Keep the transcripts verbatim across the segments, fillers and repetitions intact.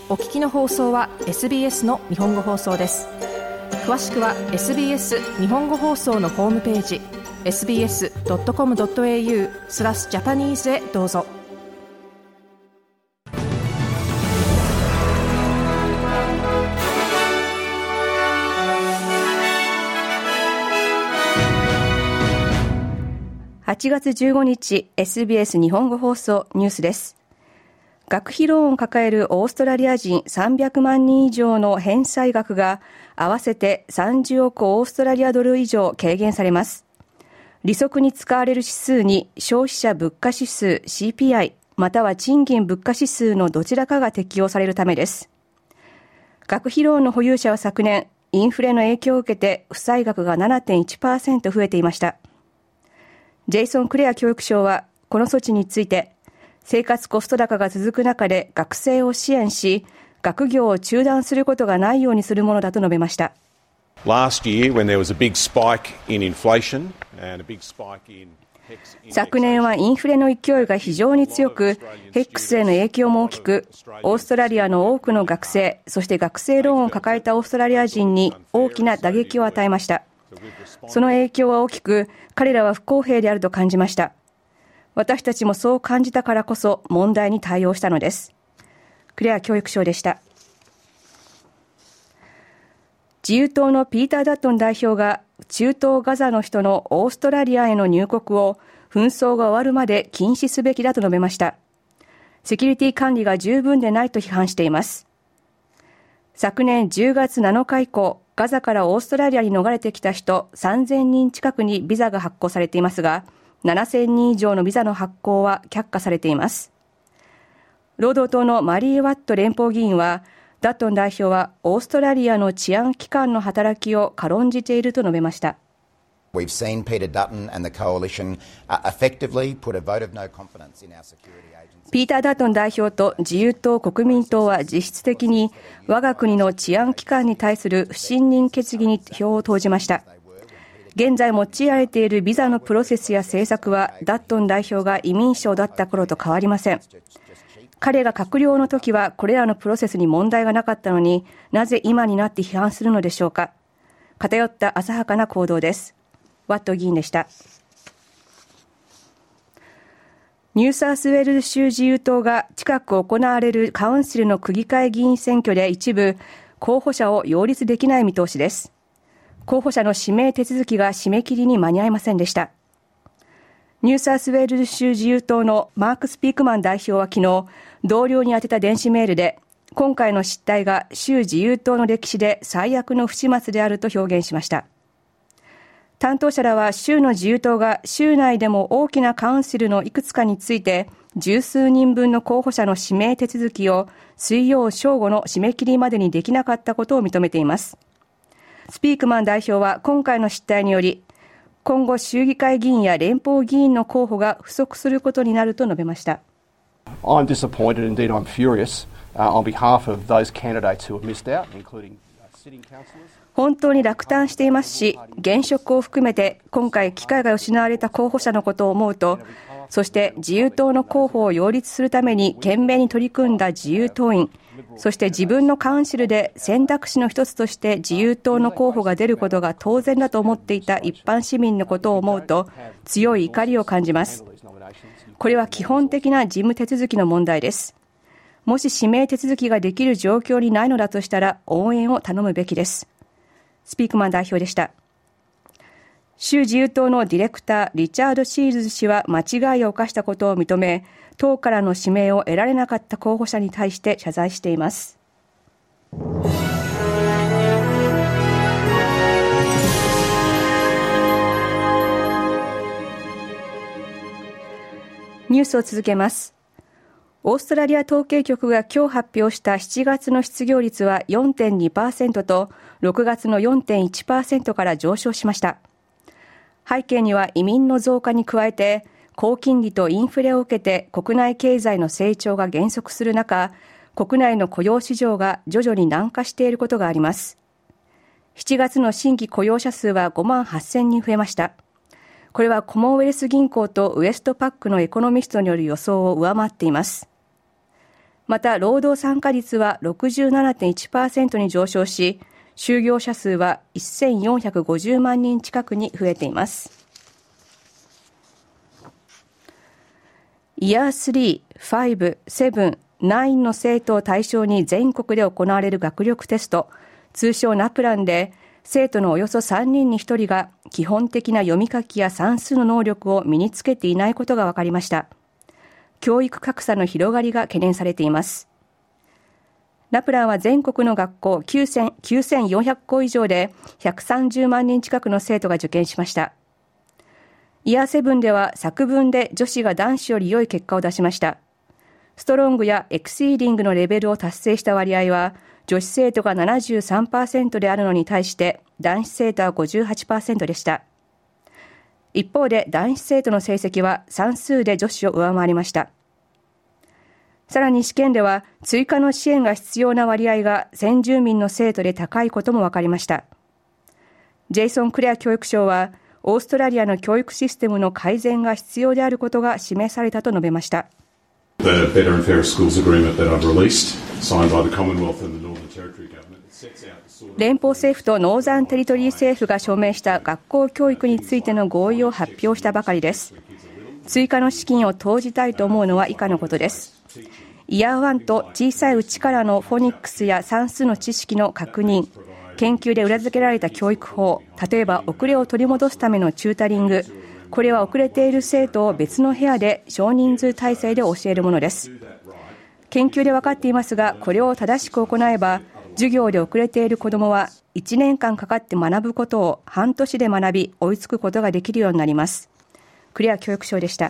お聞きの放送は エスビーエス の日本語放送です。詳しくは エスビーエス 日本語放送のホームページ エスビーエスドットコムドットエーユー スラスジャパニーズへどうぞ。はちがつじゅうごにち エスビーエス 日本語放送ニュースです。学費ローンを抱えるオーストラリア人さんびゃくまんにん以上の返済額が合わせてさんじゅうおくオーストラリアドル以上軽減されます。利息に使われる指数に消費者物価指数 シーピーアイ または賃金物価指数のどちらかが適用されるためです。学費ローンの保有者は昨年インフレの影響を受けて負債額が ななてんいちパーセント 増えていました。ジェイソン・クレア教育相はこの措置について、生活コスト高が続く中で学生を支援し、学業を中断することがないようにするものだと述べました。昨年はインフレの勢いが非常に強く、ヘックスへの影響も大きく、オーストラリアの多くの学生、そして学生ローンを抱えたオーストラリア人に大きな打撃を与えました。その影響は大きく、彼らは不公平であると感じました。私たちもそう感じたからこそ問題に対応したのです。クレア教育相でした。自由党のピーター・ダットン代表が中東ガザの人のオーストラリアへの入国を紛争が終わるまで禁止すべきだと述べました。セキュリティ管理が十分でないと批判しています。昨年じゅうがつなのか以降、ガザからオーストラリアに逃れてきた人さんぜんにん近くにビザが発行されていますが、ななせんにん以上のビザの発行は却下されています。労働党のマリー・ワット連邦議員は、ダットン代表はオーストラリアの治安機関の働きを軽んじていると述べました。 We've seen Peter Dutton and the coalition effectively put a vote of no confidence in our security agencies. ピーター・ダットン代表と自由党・国民党は実質的に我が国の治安機関に対する不信任決議に票を投じました。現在用いられているビザのプロセスや政策はダットン代表が移民相だった頃と変わりません。彼が閣僚の時はこれらのプロセスに問題がなかったのに、なぜ今になって批判するのでしょうか。偏った浅はかな行動です。ワット議員でした。ニューサウスウェールズ州自由党が近く行われるカウンシルの区議会議員選挙で一部候補者を擁立できない見通しです。候補者の指名手続きが締め切りに間に合いませんでした。ニューサウスウェールズ州自由党のマーク・スピークマン代表は昨日、同僚に宛てた電子メールで、今回の失態が州自由党の歴史で最悪の不始末であると表現しました。担当者らは州の自由党が州内でも大きなカウンシルのいくつかについて、十数人分の候補者の指名手続きを水曜正午の締め切りまでにできなかったことを認めています。スピークマン代表は今回の失態により、今後州議会議員や連邦議員の候補が不足することになると述べました。 I'm disappointed, indeed I'm furious, uh, on behalf of those candidates who have missed out, including sitting councillors. 本当に落胆していますし、現職を含めて今回機会が失われた候補者のことを思うと、そして自由党の候補を擁立するために懸命に取り組んだ自由党員、そして自分のカウンシルで選択肢の一つとして自由党の候補が出ることが当然だと思っていた一般市民のことを思うと強い怒りを感じます。これは基本的な事務手続きの問題です。もし指名手続きができる状況にないのだとしたら応援を頼むべきです。スピークマン代表でした。州自由党のディレクターリチャード・シールズ氏は間違いを犯したことを認め、党からの指名を得られなかった候補者に対して謝罪しています。ニュースを続けます。オーストラリア統計局が今日発表したしちがつの失業率は よんてんにパーセント とろくがつの よんてんいちパーセント から上昇しました。背景には移民の増加に加えて高金利とインフレを受けて国内経済の成長が減速する中、国内の雇用市場が徐々に軟化していることがあります。しちがつの新規雇用者数はごまんはっせんにん増えました。これはコモンウェルス銀行とウエストパックのエコノミストによる予想を上回っています。 また労働参加率は ろくじゅうななてんいちパーセント に上昇し、就業者数はせんよんひゃくごじゅうまんにん近くに増えています。イヤースリー、ファイブ、セブン、ナインの生徒を対象に全国で行われる学力テスト、通称ナプランで、生徒のおよそさんにんにひとりが基本的な読み書きや算数の能力を身につけていないことが分かりました。教育格差の広がりが懸念されています。ナプランは全国の学校きゅうせんよんひゃくこ以上でひゃくさんじゅうまんにん近くの生徒が受験しました。イヤーセブンでは作文で女子が男子より良い結果を出しました。ストロングやエクシーディングのレベルを達成した割合は女子生徒が ななじゅうさんパーセント であるのに対して男子生徒は ごじゅうはちパーセント でした。一方で男子生徒の成績は算数で女子を上回りました。さらに試験では追加の支援が必要な割合が先住民の生徒で高いことも分かりました。ジェイソン・クレア教育相はオーストラリアの教育システムの改善が必要であることが示されたと述べました。 The Better and Fairer Schools Agreement that I've released, signed by the Commonwealth and the Northern Territory Government, sets out the sort of... 連邦政府とノーザンテリトリー政府が署名した学校教育についての合意を発表したばかりです。追加の資金を投じたいと思うのは以下のことです。イヤーワンと小さいうちからのフォニックスや算数の知識の確認、研究で裏付けられた教育法、例えば遅れを取り戻すためのチュータリング、これは遅れている生徒を別の部屋で少人数体制で教えるものです。研究で分かっていますが、これを正しく行えば、授業で遅れている子どもはいちねんかんかかって学ぶことを半年で学び、追いつくことができるようになります。クレア教育相でした。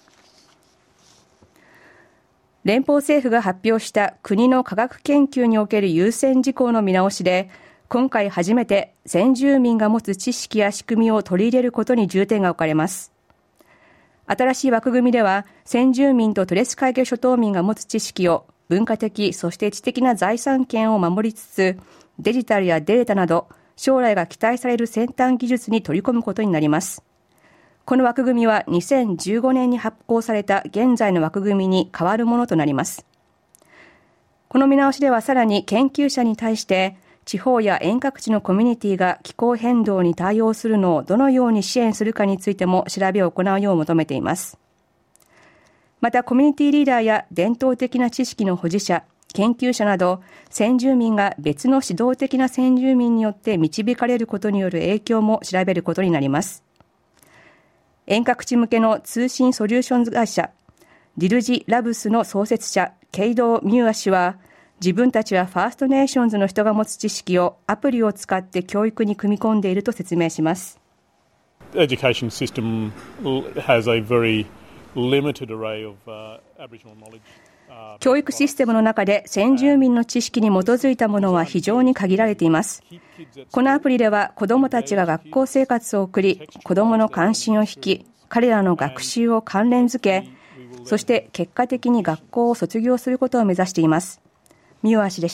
連邦政府が発表した国の科学研究における優先事項の見直しで、今回初めて先住民が持つ知識や仕組みを取り入れることに重点が置かれます。新しい枠組みでは、先住民とトレス海峡諸島民が持つ知識を文化的そして知的な財産権を守りつつ、デジタルやデータなど将来が期待される先端技術に取り込むことになります。この枠組みはにせんじゅうごねんに発行された現在の枠組みに変わるものとなります。この見直しではさらに研究者に対して地方や遠隔地のコミュニティが気候変動に対応するのをどのように支援するかについても調べを行うよう求めています。またコミュニティリーダーや伝統的な知識の保持者、研究者など先住民が別の指導的な先住民によって導かれることによる影響も調べることになります。遠隔地向けの通信ソリューション会社ディルジラブスの創設者ケイド・ミューア氏は、自分たちはファーストネーションズの人が持つ知識をアプリを使って教育に組み込んでいると説明します。 The education system has a very limited array of Aboriginal knowledge. 教育システムの中で先住民の知識に基づいたものは非常に限られています。このアプリでは子どもたちが学校生活を送り、子どもの関心を引き、彼らの学習を関連づけ、そして結果的に学校を卒業することを目指しています。ミューア氏でした。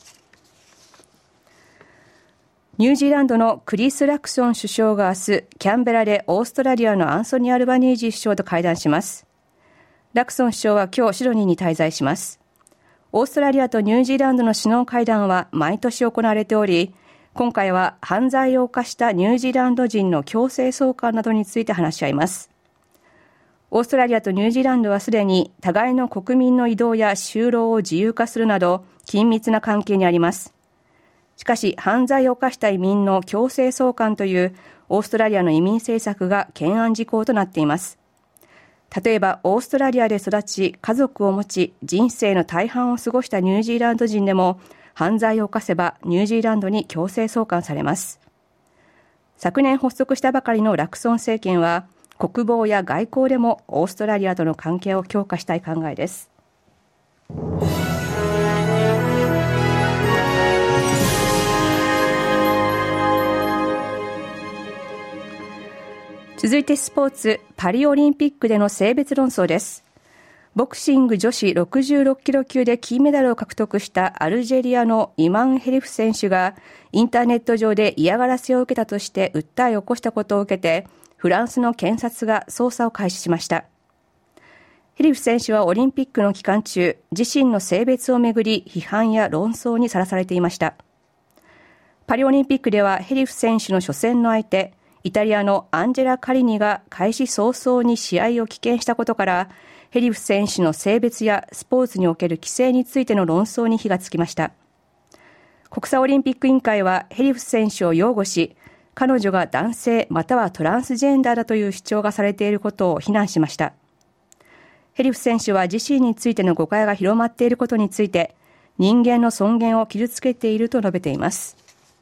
ニュージーランドのクリス・ラクソン首相が明日、キャンベラでオーストラリアのアンソニー・アルバニージー首相と会談します。ラクソン首相は今日シドニーに滞在します。オーストラリアとニュージーランドの首脳会談は毎年行われており、今回は犯罪を犯したニュージーランド人の強制送還などについて話し合います。オーストラリアとニュージーランドはすでに互いの国民の移動や就労を自由化するなど緊密な関係にあります。しかし犯罪を犯した移民の強制送還というオーストラリアの移民政策が懸案事項となっています。例えばオーストラリアで育ち家族を持ち人生の大半を過ごしたニュージーランド人でも犯罪を犯せばニュージーランドに強制送還されます。昨年発足したばかりのラクソン政権は国防や外交でもオーストラリアとの関係を強化したい考えです。続いてスポーツ、パリオリンピックでの性別論争です。ボクシング女子ろくじゅうろっキロ級で金メダルを獲得したアルジェリアのイマン・ヘリフ選手がインターネット上で嫌がらせを受けたとして訴えを起こしたことを受けて、フランスの検察が捜査を開始しました。 ヘリフ選手はオリンピックの期間中、自身の性別をめぐり批判や論争にさらされていました。パリオリンピックではヘリフ選手の初戦の相手、イタリアのアンジェラ・カリニが開始早々に試合を棄権したことから、ヘリフ選手の性別やスポーツにおける規制についての論争に火がつきました。国際オリンピック委員会はヘリフ選手を擁護し、彼女が男性またはトランスジェンダーだという主張がされていることを非難しました。ヘリフ選手は自身についての誤解が広まっていることについて、人間の尊厳を傷つけていると述べています。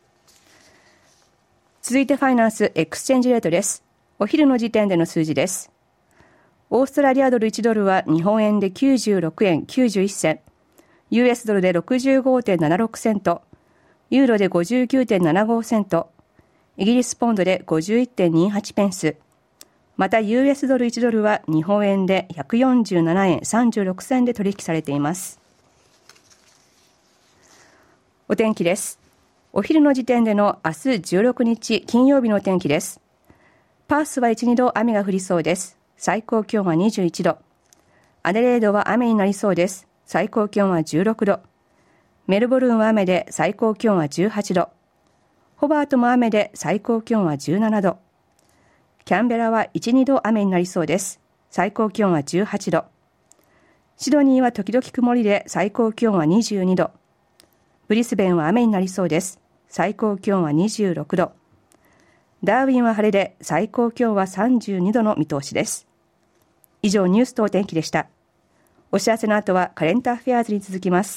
続いてファイナンスエクスチェンジレートです。お昼の時点での数字です。オーストラリアドルいちドルは日本円できゅうじゅうろくえんきゅうじゅういっせん、ユーエス ドルで ろくじゅうごてんななろく セント、ユーロで ごじゅうきゅうてんななご セント、イギリスポンドで ごじゅういってんにはち ペンス、また ユーエス ドルいちドルは日本円でひゃくよんじゅうななえんさんじゅうろくせんで取引されています。お天気です。お昼の時点での明日じゅうろくにち金曜日の天気です。パースはいち、にど雨が降りそうです。最高気温はにじゅういちど。アデレードは雨になりそうです。最高気温はじゅうろくど。メルボルンは雨で最高気温はじゅうはちど。ホバートも雨で最高気温はじゅうななど。キャンベラはいち、にど雨になりそうです。最高気温はじゅうはちど。シドニーは時々曇りで最高気温はにじゅうにど。ブリスベンは雨になりそうです。最高気温はにじゅうろくど。ダーウィンは晴れで最高気温はさんじゅうにどの見通しです。以上、ニュースとお天気でした。お知らせの後はカレントアフェアーズに続きます。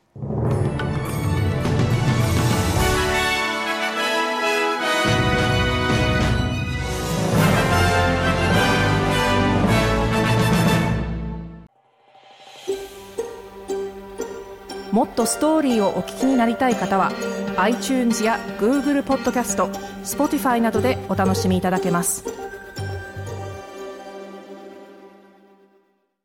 もっとストーリーをお聞きになりたい方は iTunes や Google ポッドキャスト、Spotify などでお楽しみいただけます。